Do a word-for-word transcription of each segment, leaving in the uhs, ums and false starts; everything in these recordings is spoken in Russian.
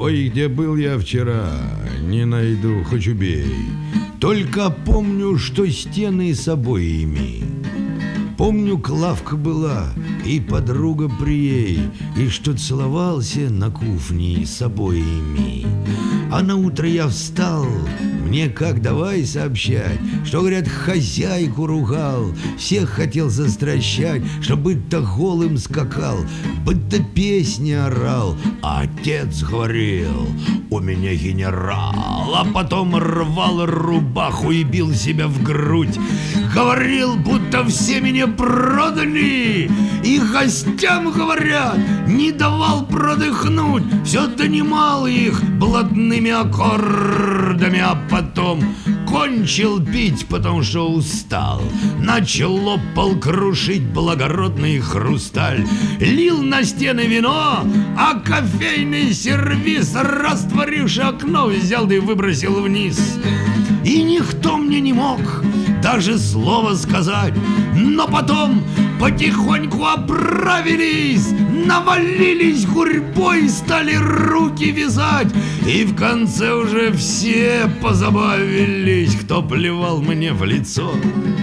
Ой, где был я вчера, не найду, хоть убей. Только помню, что стены с обоями. Помню, Клавка была и подруга при ей, и что целовался на кухне с обоями. А на утро я встал, мне как давай сообщать, что, говорят, хозяйку ругал, всех хотел застращать, что быть-то голым скакал, быть-то песни орал. А отец говорил: у меня генерал. А потом рвал рубаху и бил себя в грудь. Говорил, будто все меня продали, и гостям, говорят, не давал продыхнуть. Все донимал их блатными аккордами, а потом кончил пить, потому что устал. Начал лопал крушить благородный хрусталь. Лил на стены вино, а кофейный сервиз, растворивши окно, взял да и выбросил вниз. И никто мне не мог даже слова сказать. Но потом потихоньку оправились, навалились гурьбой, стали руки вязать. И в конце уже все позабавились, кто плевал мне в лицо,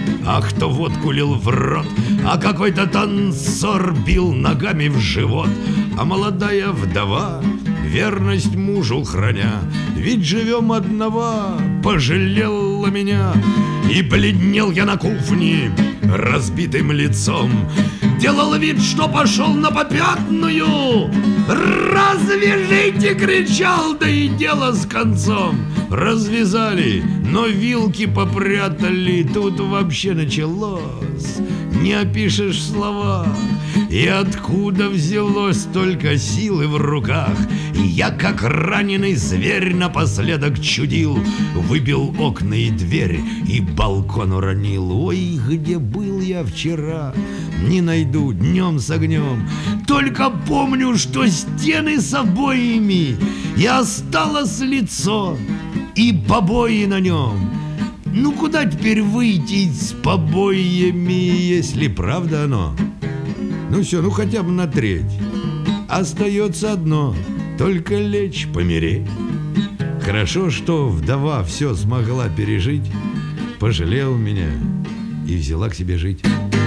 а кто водку лил в рот, а какой-то танцор бил ногами в живот. А молодая вдова, верность мужу храня, ведь живем одного, пожалела меня. И бледнел я на кухне разбитым лицом, делал вид, что пошел на попятную. «Развяжите!» — кричал, да и дело с концом. Развязали, но вилки попрятали. Тут вообще началось, не опишешь слова. И откуда взялось столько силы в руках? И я, как раненый зверь, напоследок чудил, выбил окна и дверь, и балкон уронил. Ой, где был я вчера, не найду днем с огнем. Только помню, что стены с обоями, и осталось лицо, и побои на нем. Ну куда теперь выйти с побоями, если правда оно? Ну все, ну хотя бы на треть. Остается одно, только лечь, помереть. Хорошо, что вдова все смогла пережить, пожалела меня и взяла к себе жить.